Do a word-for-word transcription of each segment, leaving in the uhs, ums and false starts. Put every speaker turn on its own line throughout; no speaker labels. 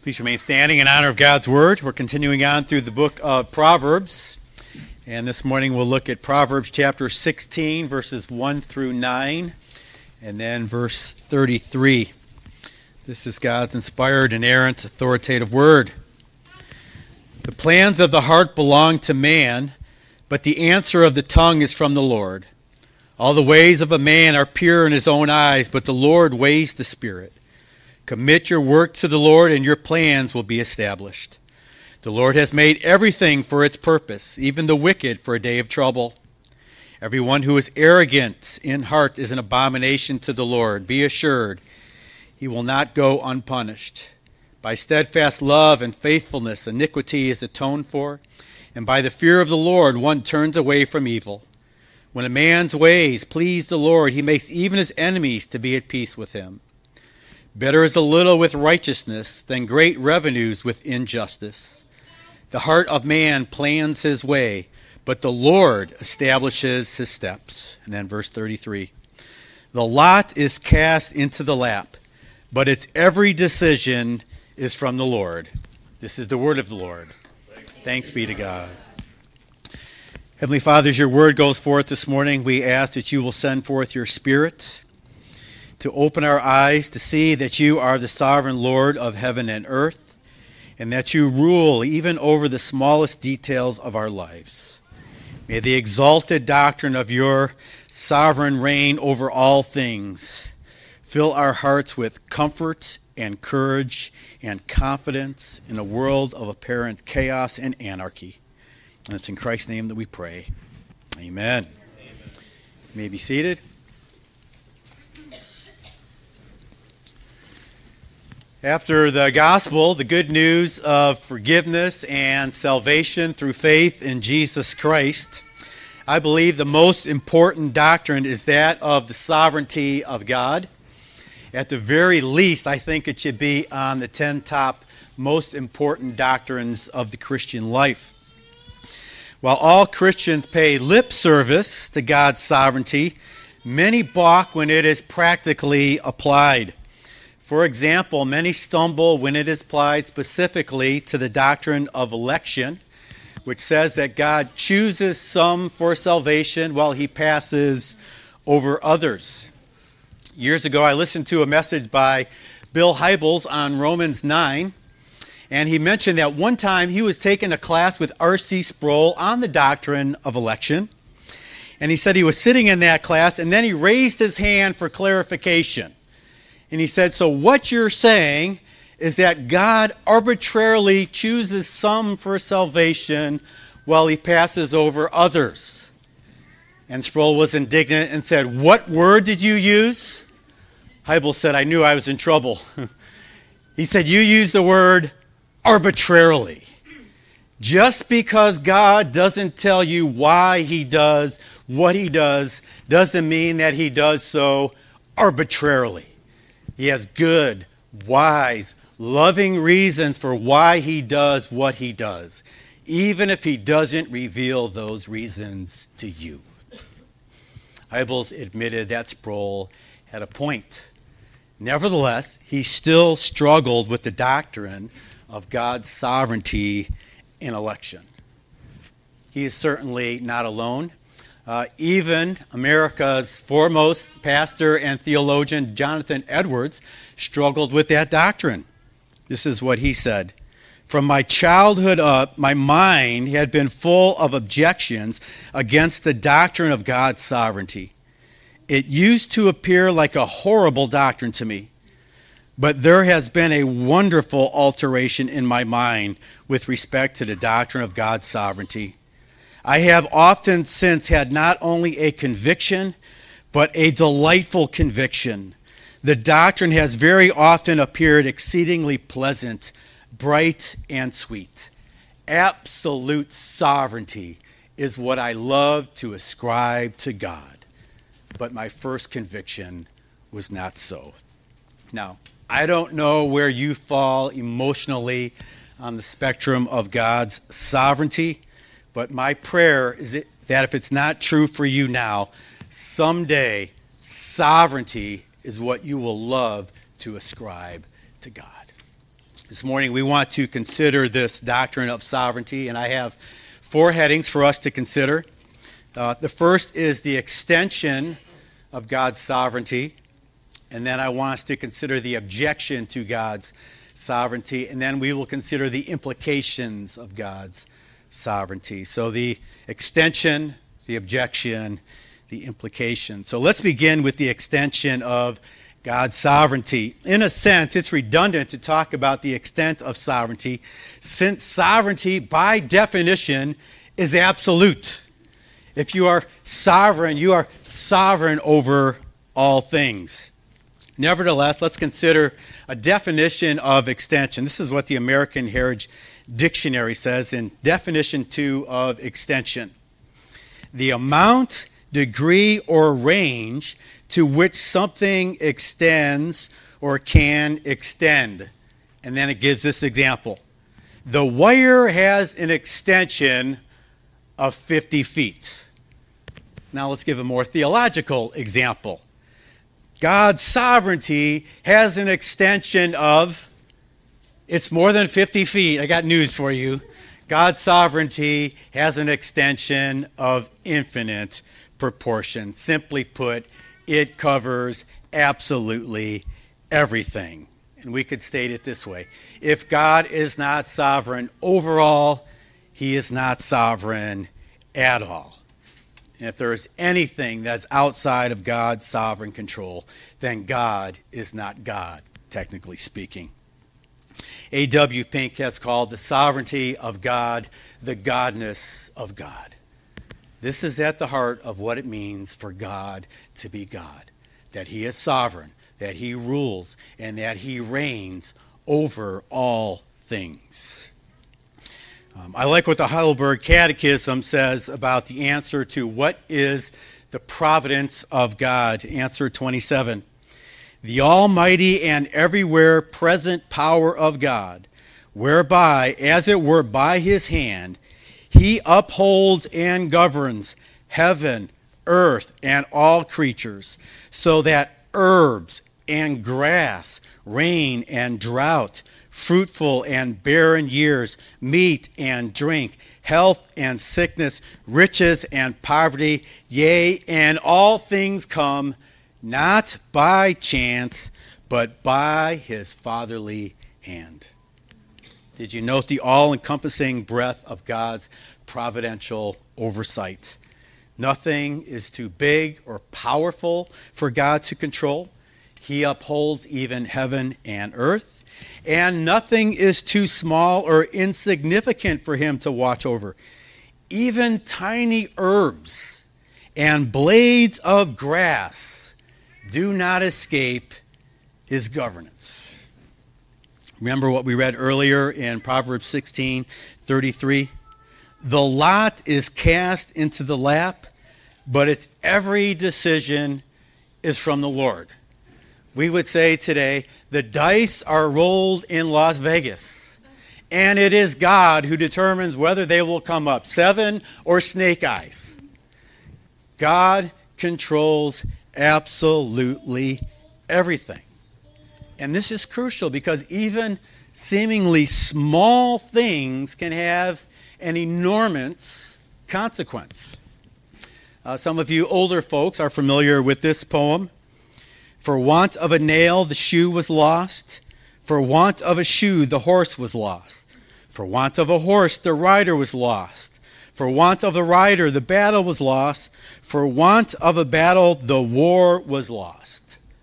Please remain standing in honor of God's Word. We're continuing on through the book of Proverbs. And this morning we'll look at Proverbs chapter sixteen, verses one through nine, and then verse thirty-three. This is God's inspired, inerrant, authoritative Word. The plans of the heart belong to man, but the answer of the tongue is from the Lord. All the ways of a man are pure in his own eyes, but the Lord weighs the spirit. Commit your work to the Lord, and your plans will be established. The Lord has made everything for its purpose, even the wicked for a day of trouble. Everyone who is arrogant in heart is an abomination to the Lord. Be assured, he will not go unpunished. By steadfast love and faithfulness, iniquity is atoned for, and by the fear of the Lord one turns away from evil. When a man's ways please the Lord, he makes even his enemies to be at peace with him. Better is a little with righteousness than great revenues with injustice. The heart of man plans his way, but the Lord establishes his steps. And then verse thirty-three. The lot is cast into the lap, but its every decision is from the Lord. This is the word of the Lord. Thanks be to God. Heavenly Father, as your word goes forth this morning, we ask that you will send forth your Spirit to open our eyes to see that you are the sovereign Lord of heaven and earth, and that you rule even over the smallest details of our lives. May the exalted doctrine of your sovereign reign over all things fill our hearts with comfort and courage and confidence in a world of apparent chaos and anarchy. And it's in Christ's name that we pray. Amen. Amen. You may be seated. After the gospel, the good news of forgiveness and salvation through faith in Jesus Christ, I believe the most important doctrine is that of the sovereignty of God. At the very least, I think it should be on the ten top most important doctrines of the Christian life. While all Christians pay lip service to God's sovereignty, many balk when it is practically applied. For example, many stumble when it is applied specifically to the doctrine of election, which says that God chooses some for salvation while he passes over others. Years ago, I listened to a message by Bill Hybels on Romans nine, and he mentioned that one time he was taking a class with R C Sproul on the doctrine of election, and he said he was sitting in that class, and then he raised his hand for clarification. And he said, so what you're saying is that God arbitrarily chooses some for salvation while he passes over others. And Sproul was indignant and said, what word did you use? Hybels said, I knew I was in trouble. He said, you used the word arbitrarily. Just because God doesn't tell you why he does what he does doesn't mean that he does so arbitrarily. He has good, wise, loving reasons for why he does what he does, even if he doesn't reveal those reasons to you. Hybels admitted that Sproul had a point. Nevertheless, he still struggled with the doctrine of God's sovereignty in election. He is certainly not alone. Uh, even America's foremost pastor and theologian, Jonathan Edwards, struggled with that doctrine. This is what he said. From my childhood up, my mind had been full of objections against the doctrine of God's sovereignty. It used to appear like a horrible doctrine to me, but there has been a wonderful alteration in my mind with respect to the doctrine of God's sovereignty. I have often since had not only a conviction, but a delightful conviction. The doctrine has very often appeared exceedingly pleasant, bright, and sweet. Absolute sovereignty is what I love to ascribe to God. But my first conviction was not so. Now, I don't know where you fall emotionally on the spectrum of God's sovereignty, but my prayer is that if it's not true for you now, someday sovereignty is what you will love to ascribe to God. This morning we want to consider this doctrine of sovereignty, and I have four headings for us to consider. Uh, the first is the extension of God's sovereignty, and then I want us to consider the objection to God's sovereignty, and then we will consider the implications of God's sovereignty. So the extension, the objection, the implication. So let's begin with the extension of God's sovereignty. In a sense, it's redundant to talk about the extent of sovereignty, since sovereignty, by definition, is absolute. If you are sovereign, you are sovereign over all things. Nevertheless, let's consider a definition of extension. This is what the American Heritage Dictionary says in definition two of extension. The amount, degree, or range to which something extends or can extend. And then it gives this example. The wire has an extension of fifty feet. Now let's give a more theological example. God's sovereignty has an extension of, it's more than fifty feet. I got news for you. God's sovereignty has an extension of infinite proportion. Simply put, it covers absolutely everything. And we could state it this way. If God is not sovereign overall, he is not sovereign at all. And if there is anything that's outside of God's sovereign control, then God is not God, technically speaking. A W Pink has called the sovereignty of God the godness of God. This is at the heart of what it means for God to be God, that he is sovereign, that he rules, and that he reigns over all things. Um, I like what the Heidelberg Catechism says about the answer to what is the providence of God. Answer twenty-seven. The almighty and everywhere present power of God, whereby, as it were by his hand, he upholds and governs heaven, earth, and all creatures, so that herbs and grass, rain and drought, fruitful and barren years, meat and drink, health and sickness, riches and poverty, yea, and all things come not by chance, but by his fatherly hand. Did you note the all-encompassing breadth of God's providential oversight? Nothing is too big or powerful for God to control. He upholds even heaven and earth. And nothing is too small or insignificant for him to watch over. Even tiny herbs and blades of grass do not escape his governance. Remember what we read earlier in Proverbs sixteen thirty-three? The lot is cast into the lap, but its every decision is from the Lord. We would say today, the dice are rolled in Las Vegas, and it is God who determines whether they will come up seven or snake eyes. God controls absolutely everything. And this is crucial because even seemingly small things can have an enormous consequence. Uh, some of you older folks are familiar with this poem. For want of a nail, the shoe was lost. For want of a shoe, the horse was lost. For want of a horse, the rider was lost. For want of a rider, the battle was lost. For want of a battle, the war was lost.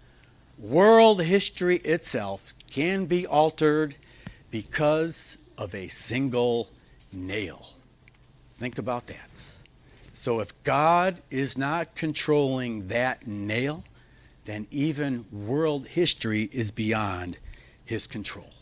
World history itself can be altered because of a single nail. Think about that. So if God is not controlling that nail, then even world history is beyond his control.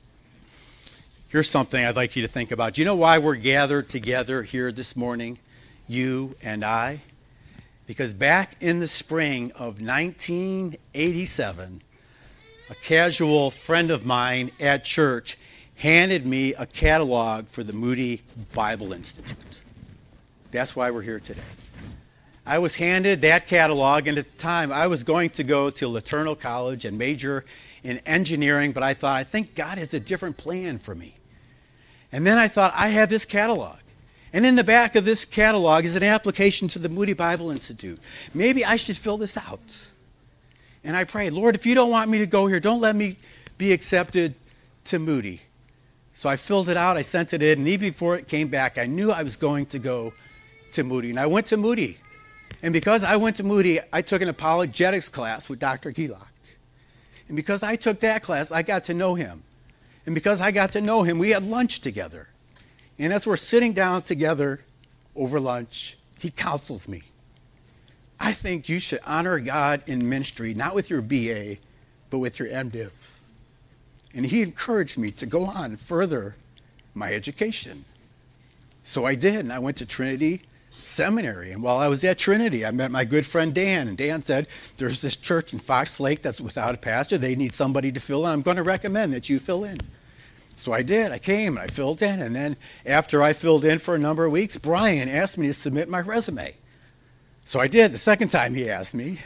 Here's something I'd like you to think about. Do you know why we're gathered together here this morning, you and I? Because back in the spring of nineteen eighty-seven, a casual friend of mine at church handed me a catalog for the Moody Bible Institute. That's why we're here today. I was handed that catalog, and at the time I was going to go to Laterno College and major in engineering, but I thought, I think God has a different plan for me. And then I thought, I have this catalog. And in the back of this catalog is an application to the Moody Bible Institute. Maybe I should fill this out. And I prayed, Lord, if you don't want me to go here, don't let me be accepted to Moody. So I filled it out, I sent it in, and even before it came back, I knew I was going to go to Moody. And I went to Moody. And because I went to Moody, I took an apologetics class with Doctor Gielach. And because I took that class, I got to know him. And because I got to know him, we had lunch together. And as we're sitting down together over lunch, he counsels me. I think you should honor God in ministry, not with your B A, but with your MDiv. And he encouraged me to go on and further my education. So I did, and I went to Trinity Seminary. And while I was at Trinity, I met my good friend Dan. And Dan said, there's this church in Fox Lake that's without a pastor. They need somebody to fill in. I'm going to recommend that you fill in. So I did. I came and I filled in. And then after I filled in for a number of weeks, Brian asked me to submit my resume. So I did. The second time he asked me,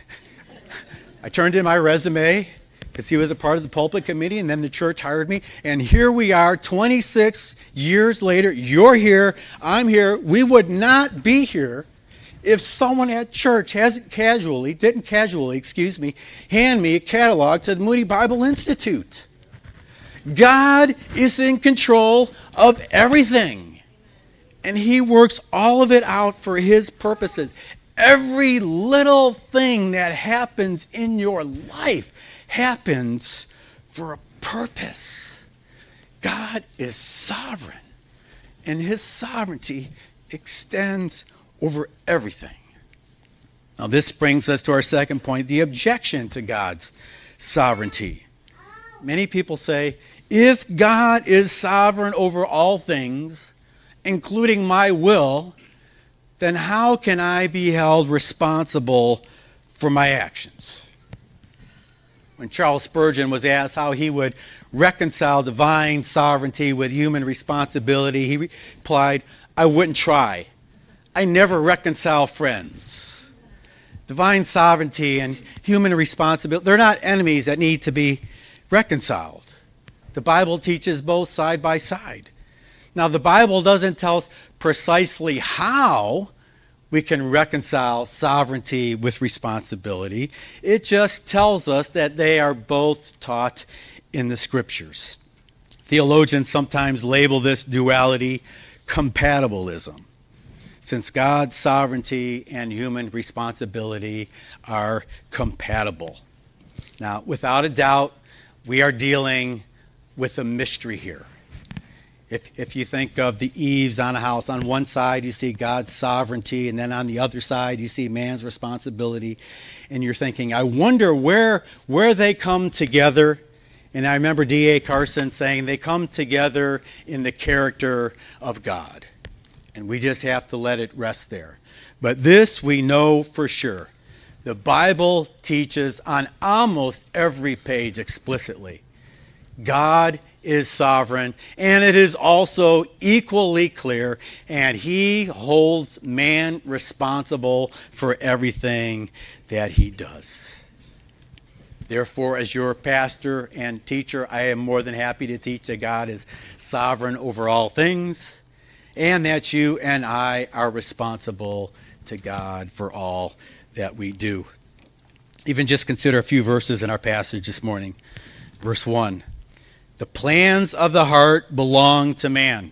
I turned in my resume because he was a part of the pulpit committee, and then the church hired me. And here we are, twenty-six years later. You're here. I'm here. We would not be here if someone at church hasn't casually, didn't casually, excuse me, hand me a catalog to the Moody Bible Institute. God is in control of everything, and he works all of it out for his purposes. Every little thing that happens in your life happens for a purpose. God is sovereign, and his sovereignty extends over everything. Now, this brings us to our second point, the objection to God's sovereignty. Many people say, if God is sovereign over all things, including my will, then how can I be held responsible for my actions? When Charles Spurgeon was asked how he would reconcile divine sovereignty with human responsibility, he replied, I wouldn't try. I never reconcile friends. Divine sovereignty and human responsibility, they're not enemies that need to be reconciled. The Bible teaches both side by side. Now, the Bible doesn't tell us precisely how we can reconcile sovereignty with responsibility. It just tells us that they are both taught in the Scriptures. Theologians sometimes label this duality compatibilism, since God's sovereignty and human responsibility are compatible. Now, without a doubt, we are dealing with a mystery here. If, if you think of the eaves on a house, on one side you see God's sovereignty, and then on the other side you see man's responsibility, and you're thinking, I wonder where, where they come together. And I remember D A Carson saying they come together in the character of God. And we just have to let it rest there. But this we know for sure. The Bible teaches on almost every page explicitly, God is sovereign, and it is also equally clear, and he holds man responsible for everything that he does. Therefore, as your pastor and teacher, I am more than happy to teach that God is sovereign over all things, and that you and I are responsible to God for all that we do. Even just consider a few verses in our passage this morning. Verse one. The plans of the heart belong to man.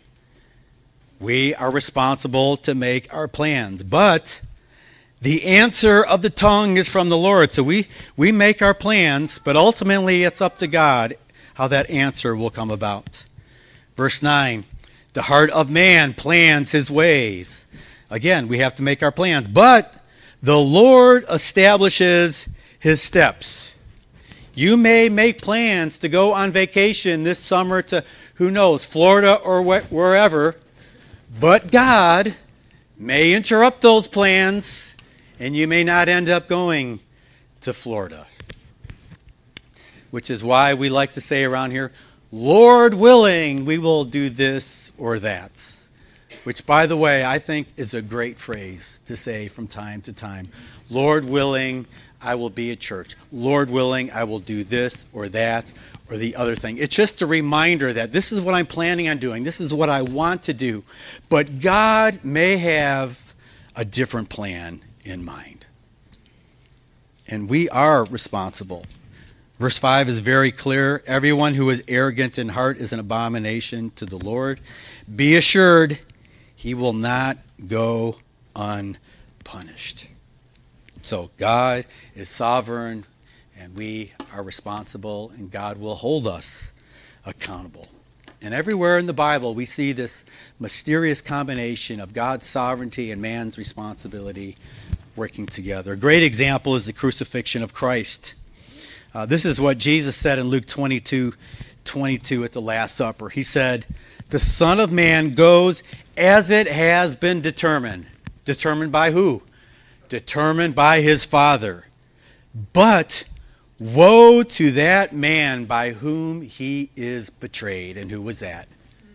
We are responsible to make our plans, but the answer of the tongue is from the Lord. So we, we make our plans, but ultimately it's up to God how that answer will come about. Verse nine, the heart of man plans his ways. Again, we have to make our plans, but the Lord establishes his steps. You may make plans to go on vacation this summer to, who knows, Florida or wh- wherever, but God may interrupt those plans, and you may not end up going to Florida. Which is why we like to say around here, Lord willing, we will do this or that. which, by the way, I think is a great phrase to say from time to time. Lord willing, I will be at church. Lord willing, I will do this or that or the other thing. It's just a reminder that this is what I'm planning on doing. This is what I want to do. But God may have a different plan in mind. And we are responsible. Verse five is very clear. Everyone who is arrogant in heart is an abomination to the Lord. Be assured, he will not go unpunished. So God is sovereign, and we are responsible, and God will hold us accountable. And everywhere in the Bible, we see this mysterious combination of God's sovereignty and man's responsibility working together. A great example is the crucifixion of Christ. Uh, this is what Jesus said in Luke twenty-two twenty-two at the Last Supper. He said, "The Son of Man goes as it has been determined." Determined by who? Determined by his Father. But woe to that man by whom he is betrayed. And who was that?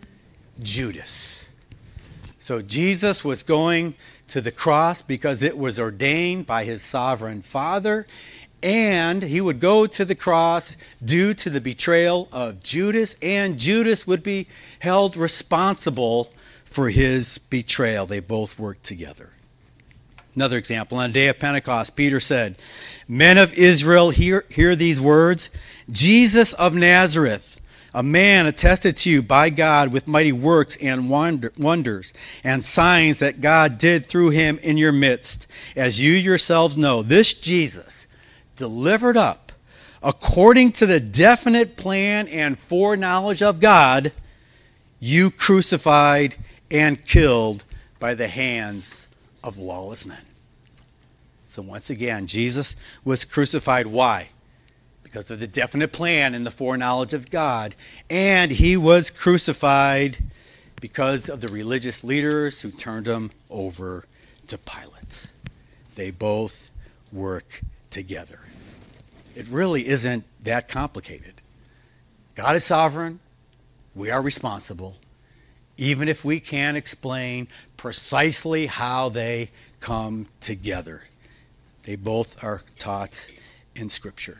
Judas. So Jesus was going to the cross because it was ordained by his sovereign Father. And he would go to the cross due to the betrayal of Judas. And Judas would be held responsible for his betrayal. They both worked together. Another example, on the day of Pentecost, Peter said, "Men of Israel, hear, hear these words. Jesus of Nazareth, a man attested to you by God with mighty works and wonder, wonders and signs that God did through him in your midst, as you yourselves know. This Jesus, delivered up according to the definite plan and foreknowledge of God, you crucified and killed by the hands of lawless men." So once again, Jesus was crucified. Why? Because of the definite plan and the foreknowledge of God. And he was crucified because of the religious leaders who turned him over to Pilate. They both work together. It really isn't that complicated. God is sovereign. We are responsible, even if we can't explain precisely how they come together. They both are taught in Scripture.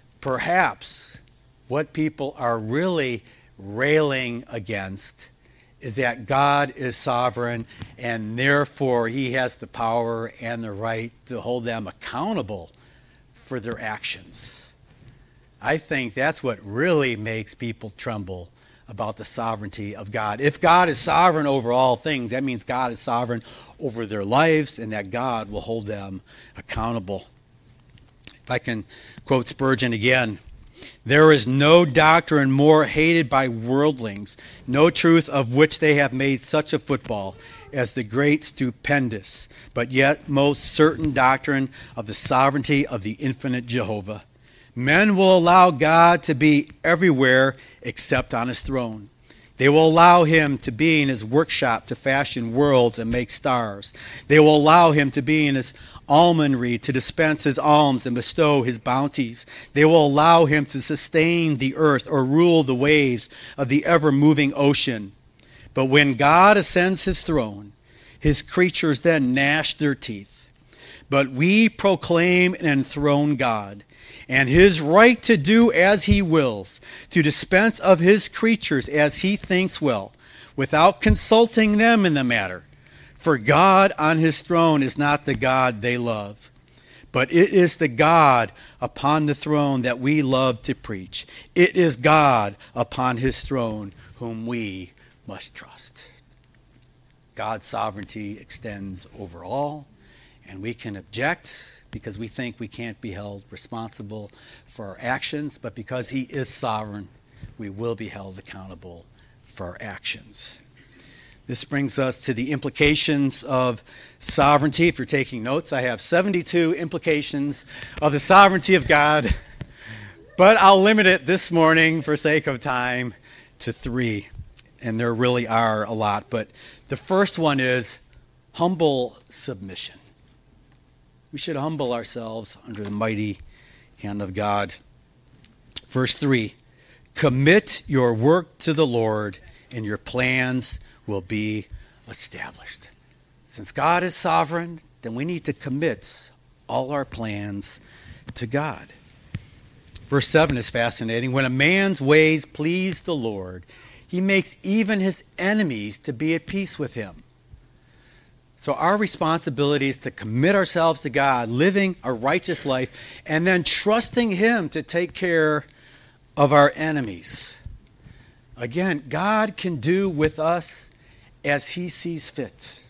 Perhaps what people are really railing against is that God is sovereign and therefore he has the power and the right to hold them accountable for their actions. I think that's what really makes people tremble about the sovereignty of God. If God is sovereign over all things, that means God is sovereign over their lives and that God will hold them accountable. If I can quote Spurgeon again, "There is no doctrine more hated by worldlings, no truth of which they have made such a football, as the great, stupendous, but yet most certain doctrine of the sovereignty of the infinite Jehovah. Men will allow God to be everywhere except on his throne. They will allow him to be in his workshop to fashion worlds and make stars. They will allow him to be in his almonry to dispense his alms and bestow his bounties. They will allow him to sustain the earth or rule the waves of the ever-moving ocean. But when God ascends his throne, his creatures then gnash their teeth. But we proclaim an enthroned God, and his right to do as he wills, to dispense of his creatures as he thinks well, without consulting them in the matter. For God on his throne is not the God they love, but it is the God upon the throne that we love to preach. It is God upon his throne whom we must trust." God's sovereignty extends over all, and we can object because we think we can't be held responsible for our actions, but because he is sovereign, we will be held accountable for our actions. This brings us to the implications of sovereignty. If you're taking notes, I have seventy-two implications of the sovereignty of God, but I'll limit it this morning for sake of time to three, and there really are a lot. But the first one is humble submission. We should humble ourselves under the mighty hand of God. Verse three, commit your work to the Lord, and your plans will be established. Since God is sovereign, then we need to commit all our plans to God. Verse seven is fascinating. When a man's ways please the Lord, he makes even his enemies to be at peace with him. So our responsibility is to commit ourselves to God, living a righteous life, and then trusting him to take care of our enemies. Again, God can do with us as he sees fit.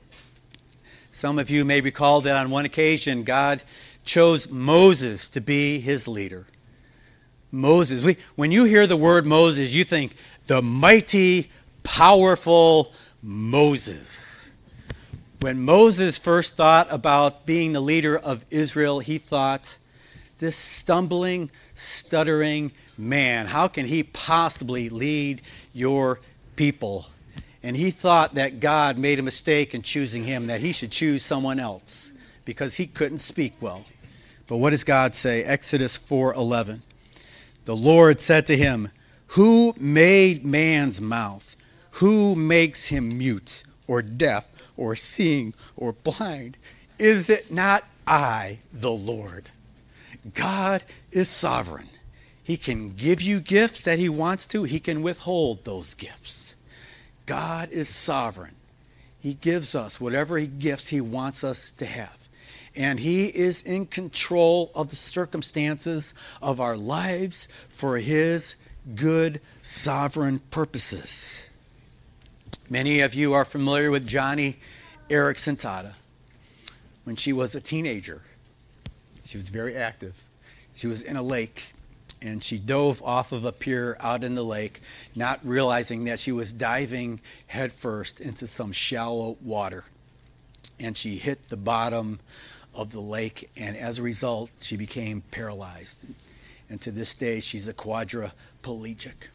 Some of you may recall that on one occasion, God chose Moses to be his leader. Moses. We, when you hear the word Moses, you think the mighty, powerful Moses. When Moses first thought about being the leader of Israel, he thought, this stumbling, stuttering man, how can he possibly lead your people? And he thought that God made a mistake in choosing him, that he should choose someone else because he couldn't speak well. But what does God say? Exodus four eleven. The Lord said to him, who made man's mouth? Who makes him mute or deaf or seeing or blind? Is it not I, the Lord? God is sovereign. He can give you gifts that he wants to. He can withhold those gifts. God is sovereign. He gives us whatever he gifts he wants us to have. And he is in control of the circumstances of our lives for his good, sovereign purposes. Many of you are familiar with Joni Eareckson Tada. When she was a teenager, she was very active. She was in a lake, and she dove off of a pier out in the lake, not realizing that she was diving headfirst into some shallow water. And she hit the bottom of the lake, and as a result, she became paralyzed. And to this day, she's a quadriplegic.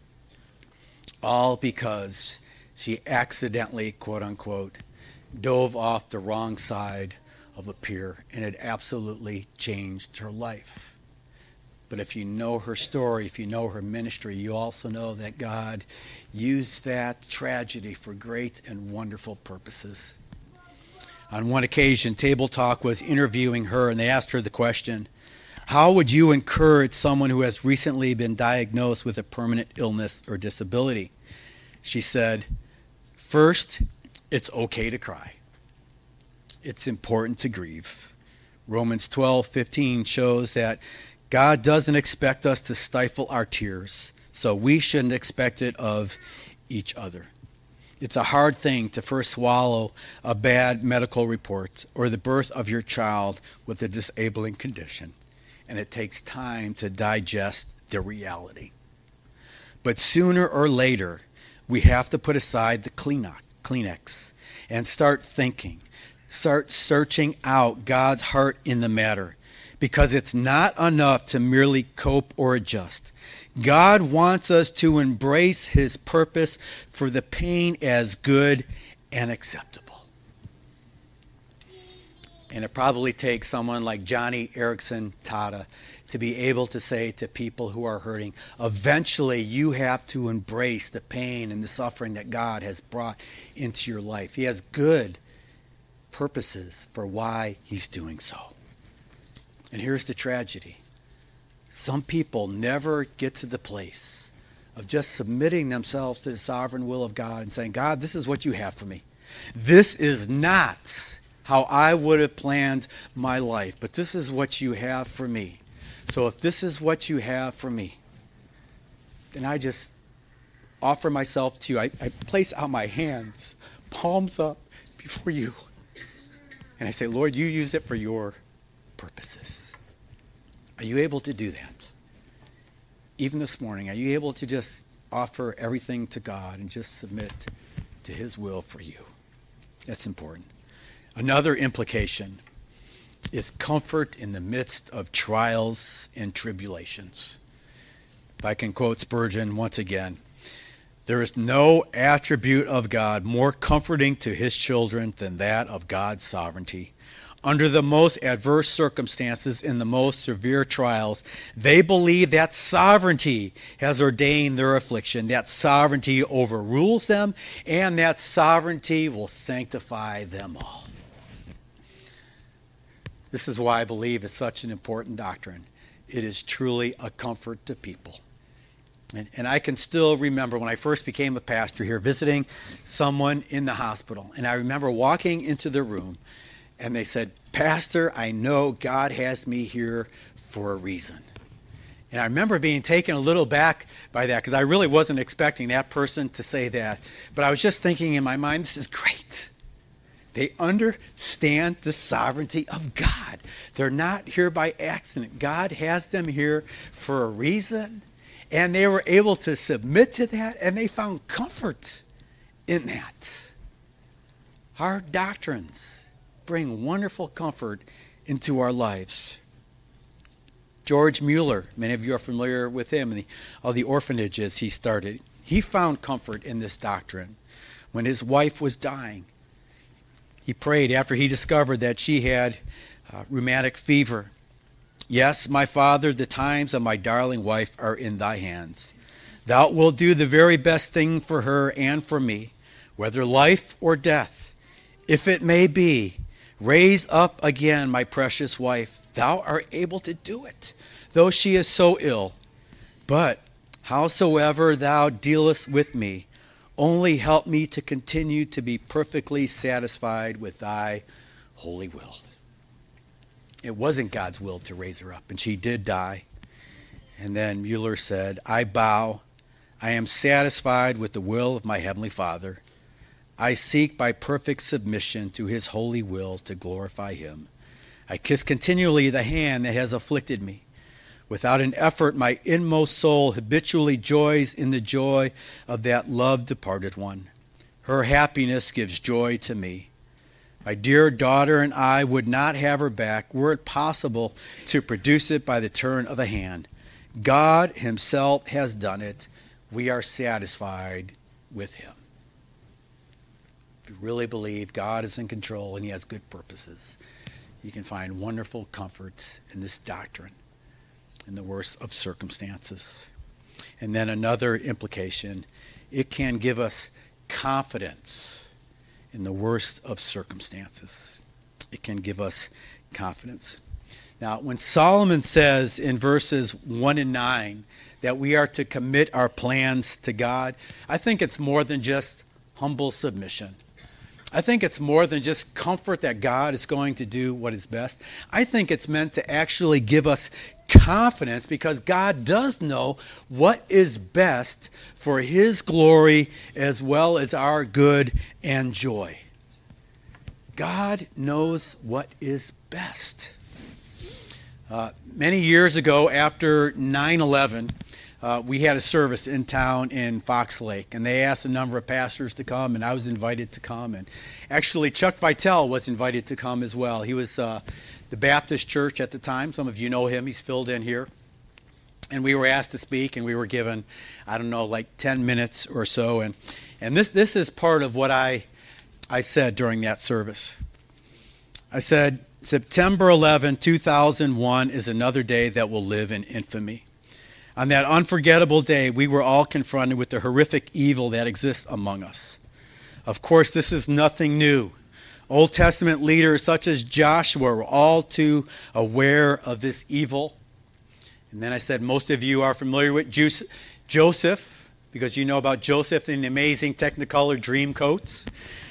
All because she accidentally, quote unquote, dove off the wrong side of a pier, and it absolutely changed her life. But if you know her story, if you know her ministry, you also know that God used that tragedy for great and wonderful purposes. On one occasion, Table Talk was interviewing her, and they asked her the question, how would you encourage someone who has recently been diagnosed with a permanent illness or disability? She said, first, it's okay to cry. It's important to grieve. Romans twelve fifteen shows that God doesn't expect us to stifle our tears, so we shouldn't expect it of each other. It's a hard thing to first swallow a bad medical report or the birth of your child with a disabling condition, and it takes time to digest the reality. But sooner or later, we have to put aside the Kleenex and start thinking, start searching out God's heart in the matter, because it's not enough to merely cope or adjust. God wants us to embrace his purpose for the pain as good and acceptable. And it probably takes someone like Joni Eareckson Tada to be able to say to people who are hurting, eventually you have to embrace the pain and the suffering that God has brought into your life. He has good purposes for why he's doing so. And here's the tragedy. Some people never get to the place of just submitting themselves to the sovereign will of God and saying, God, this is what you have for me. This is not how I would have planned my life, but this is what you have for me. So if this is what you have for me, then I just offer myself to you. I, I place out my hands, palms up before you. And I say, Lord, you use it for your purposes. Are you able to do that? Even this morning, are you able to just offer everything to God and just submit to his will for you? That's important. Another implication is comfort in the midst of trials and tribulations. If I can quote Spurgeon once again, there is no attribute of God more comforting to his children than that of God's sovereignty. under the most adverse circumstances, in the most severe trials, they believe that sovereignty has ordained their affliction, that sovereignty overrules them, and that sovereignty will sanctify them all. This is why I believe it's such an important doctrine. It is truly a comfort to people. And, and I can still remember when I first became a pastor here, visiting someone in the hospital. And I remember walking into the room, and they said, "Pastor, I know God has me here for a reason." And I remember being taken a little back by that, because I really wasn't expecting that person to say that. But I was just thinking in my mind, this is great. They understand the sovereignty of God. They're not here by accident. God has them here for a reason. And they were able to submit to that, and they found comfort in that. Our doctrines bring wonderful comfort into our lives. George Mueller, many of you are familiar with him and the, all the orphanages he started. He found comfort in this doctrine when his wife was dying. He prayed after he discovered that she had uh, rheumatic fever. "Yes, my Father, the times of my darling wife are in thy hands. Thou wilt do the very best thing for her and for me, whether life or death. If it may be, raise up again my precious wife. Thou art able to do it, though she is so ill. But howsoever thou dealest with me, only help me to continue to be perfectly satisfied with thy holy will." It wasn't God's will to raise her up, and she did die. And then Mueller said, "I bow. I am satisfied with the will of my Heavenly Father. I seek by perfect submission to his holy will to glorify him. I kiss continually the hand that has afflicted me. Without an effort, my inmost soul habitually joys in the joy of that loved departed one. Her happiness gives joy to me. My dear daughter and I would not have her back were it possible to produce it by the turn of a hand. God himself has done it. We are satisfied with him." If you really believe God is in control and he has good purposes, you can find wonderful comfort in this doctrine in the worst of circumstances. And then another implication, it can give us confidence in the worst of circumstances. It can give us confidence. Now, when Solomon says in verses one and nine that we are to commit our plans to God, I think it's more than just humble submission. I think it's more than just comfort that God is going to do what is best. I think it's meant to actually give us confidence, because God does know what is best for his glory as well as our good and joy. God knows what is best. Uh, many years ago, after nine eleven, uh, we had a service in town in Fox Lake, and they asked a number of pastors to come, and I was invited to come. And actually, Chuck Vitale was invited to come as well. He was uh, the Baptist church at the time. Some of you know him. He's filled in here. And we were asked to speak, and we were given, I don't know, like ten minutes or so. And and this this is part of what I I said during that service. I said, September eleventh, two thousand one is another day that will live in infamy. On that unforgettable day, we were all confronted with the horrific evil that exists among us. Of course, this is nothing new. Old Testament leaders such as Joshua were all too aware of this evil. And then I said, most of you are familiar with Joseph, because you know about Joseph and the amazing Technicolor dream coats.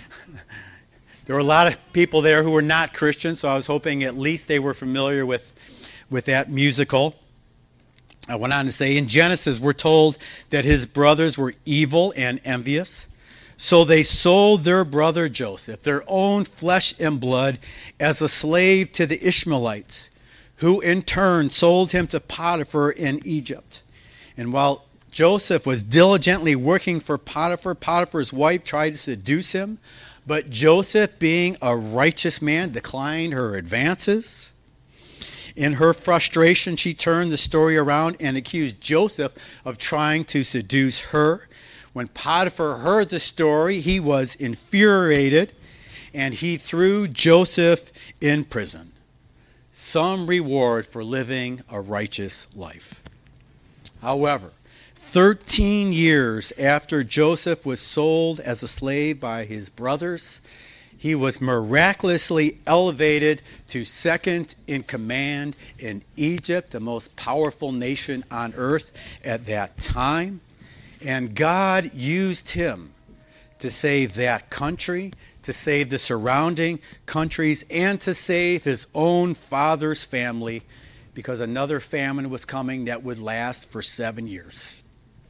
There were a lot of people there who were not Christians, so I was hoping at least they were familiar with, with that musical. I went on to say, in Genesis, we're told that his brothers were evil and envious. So they sold their brother Joseph, their own flesh and blood, as a slave to the Ishmaelites, who in turn sold him to Potiphar in Egypt. And while Joseph was diligently working for Potiphar, Potiphar's wife tried to seduce him, but Joseph, being a righteous man, declined her advances. In her frustration, she turned the story around and accused Joseph of trying to seduce her. When Potiphar heard the story, he was infuriated, and he threw Joseph in prison. Some reward for living a righteous life. However, thirteen years after Joseph was sold as a slave by his brothers, he was miraculously elevated to second in command in Egypt, the most powerful nation on earth at that time. And God used him to save that country, to save the surrounding countries, and to save his own father's family, because another famine was coming that would last for seven years.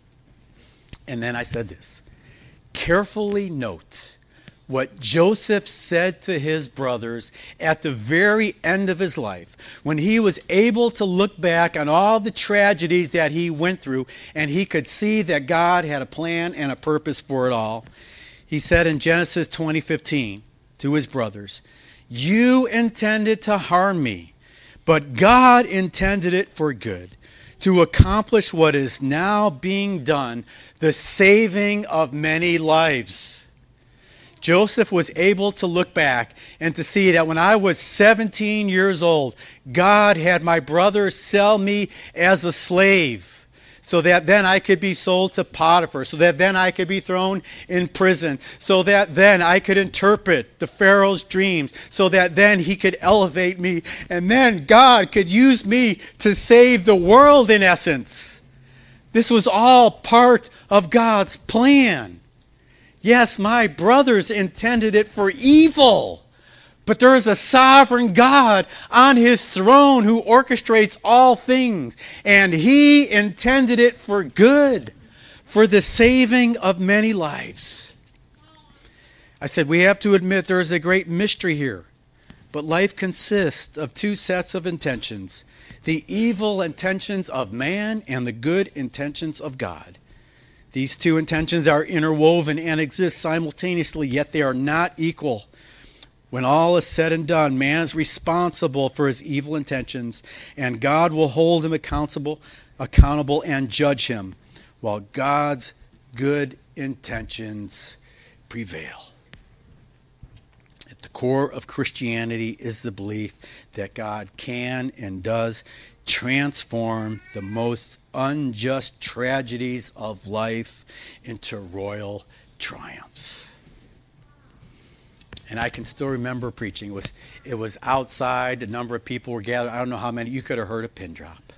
And then I said this: carefully note what Joseph said to his brothers at the very end of his life, when he was able to look back on all the tragedies that he went through, and he could see that God had a plan and a purpose for it all. He said in Genesis twenty fifteen to his brothers, "You intended to harm me, but God intended it for good, to accomplish what is now being done, the saving of many lives." Joseph was able to look back and to see that when I was seventeen years old, God had my brothers sell me as a slave, so that then I could be sold to Potiphar, so that then I could be thrown in prison, so that then I could interpret the Pharaoh's dreams, so that then he could elevate me, and then God could use me to save the world, in essence. This was all part of God's plan. Yes, my brothers intended it for evil, but there is a sovereign God on his throne who orchestrates all things, and he intended it for good, for the saving of many lives. I said we have to admit there is a great mystery here, but life consists of two sets of intentions: the evil intentions of man and the good intentions of God. These two intentions are interwoven and exist simultaneously, yet they are not equal. When all is said and done, man is responsible for his evil intentions, and God will hold him accountable, accountable and judge him, while God's good intentions prevail. At the core of Christianity is the belief that God can and does transform the most unjust tragedies of life into royal triumphs. And I can still remember preaching. It was, it was outside. A number of people were gathered. I don't know how many. You could have heard a pin drop.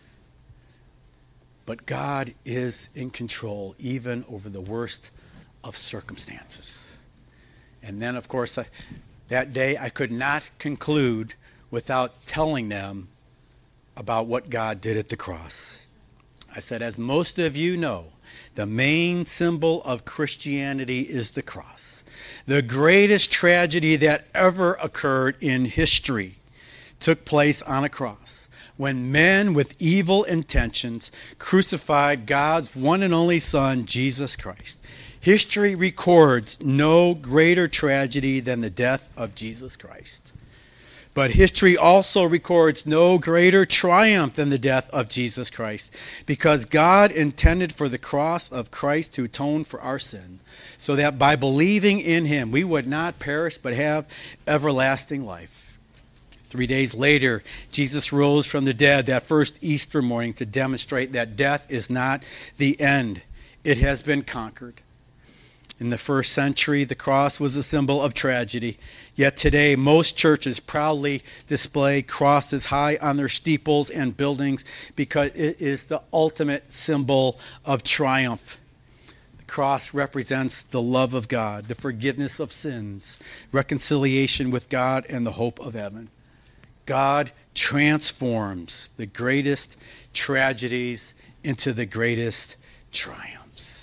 But God is in control even over the worst of circumstances. And then, of course, I, that day I could not conclude without telling them about what God did at the cross. I said, as most of you know, the main symbol of Christianity is the cross. The greatest tragedy that ever occurred in history took place on a cross, when men with evil intentions crucified God's one and only Son, Jesus Christ. History records no greater tragedy than the death of Jesus Christ. But history also records no greater triumph than the death of Jesus Christ, because God intended for the cross of Christ to atone for our sin, so that by believing in him we would not perish but have everlasting life. Three days later, Jesus rose from the dead that first Easter morning to demonstrate that death is not the end. It has been conquered. In the first century, the cross was a symbol of tragedy. Yet today, most churches proudly display crosses high on their steeples and buildings because it is the ultimate symbol of triumph. The cross represents the love of God, the forgiveness of sins, reconciliation with God, and the hope of heaven. God transforms the greatest tragedies into the greatest triumphs.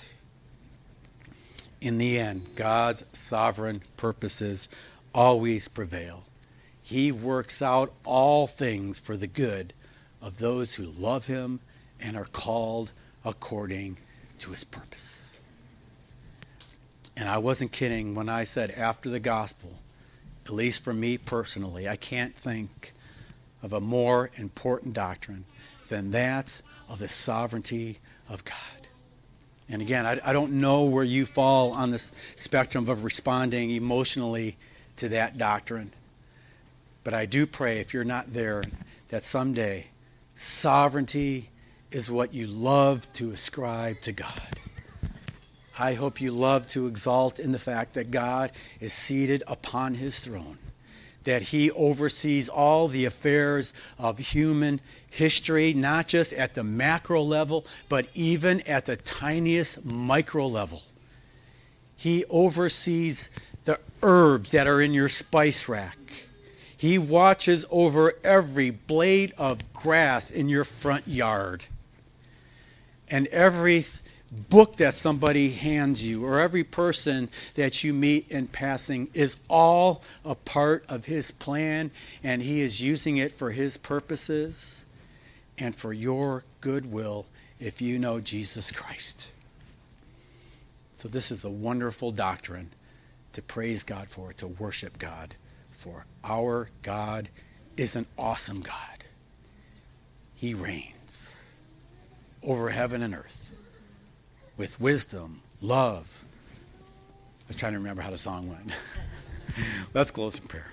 In the end, God's sovereign purposes always prevail. He works out all things for the good of those who love him and are called according to his purpose. And I wasn't kidding when I said after the gospel, at least for me personally, I can't think of a more important doctrine than that of the sovereignty of God. And again, I, I don't know where you fall on this spectrum of responding emotionally to that doctrine. But I do pray, if you're not there, that someday sovereignty is what you love to ascribe to God. I hope you love to exalt in the fact that God is seated upon his throne, that he oversees all the affairs of human history, not just at the macro level, but even at the tiniest micro level. He oversees the herbs that are in your spice rack. He watches over every blade of grass in your front yard. And every book that somebody hands you, or every person that you meet in passing, is all a part of his plan, and he is using it for his purposes and for your goodwill if you know Jesus Christ. So this is a wonderful doctrine to praise God for, to worship God for. Our God is an awesome God. He reigns over heaven and earth with wisdom, love. I was trying to remember how the song went. Let's close in prayer.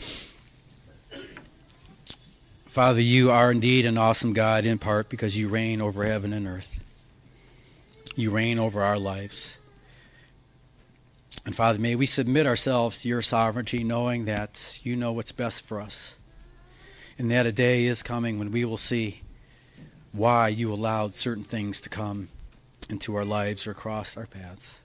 Father, you are indeed an awesome God, in part because you reign over heaven and earth. You reign over our lives. And Father, may we submit ourselves to your sovereignty, knowing that you know what's best for us. And that a day is coming when we will see why you allowed certain things to come into our lives or cross our paths.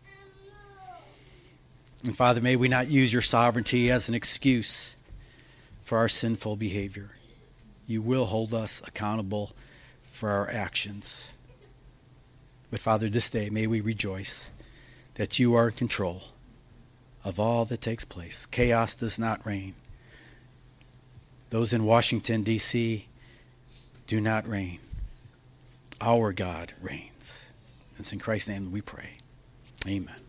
And Father, may we not use your sovereignty as an excuse for our sinful behavior. You will hold us accountable for our actions. But Father, this day may we rejoice that you are in control of all that takes place. Chaos does not reign. Those in Washington, D C do not reign. Our God reigns. It's in Christ's name we pray. Amen.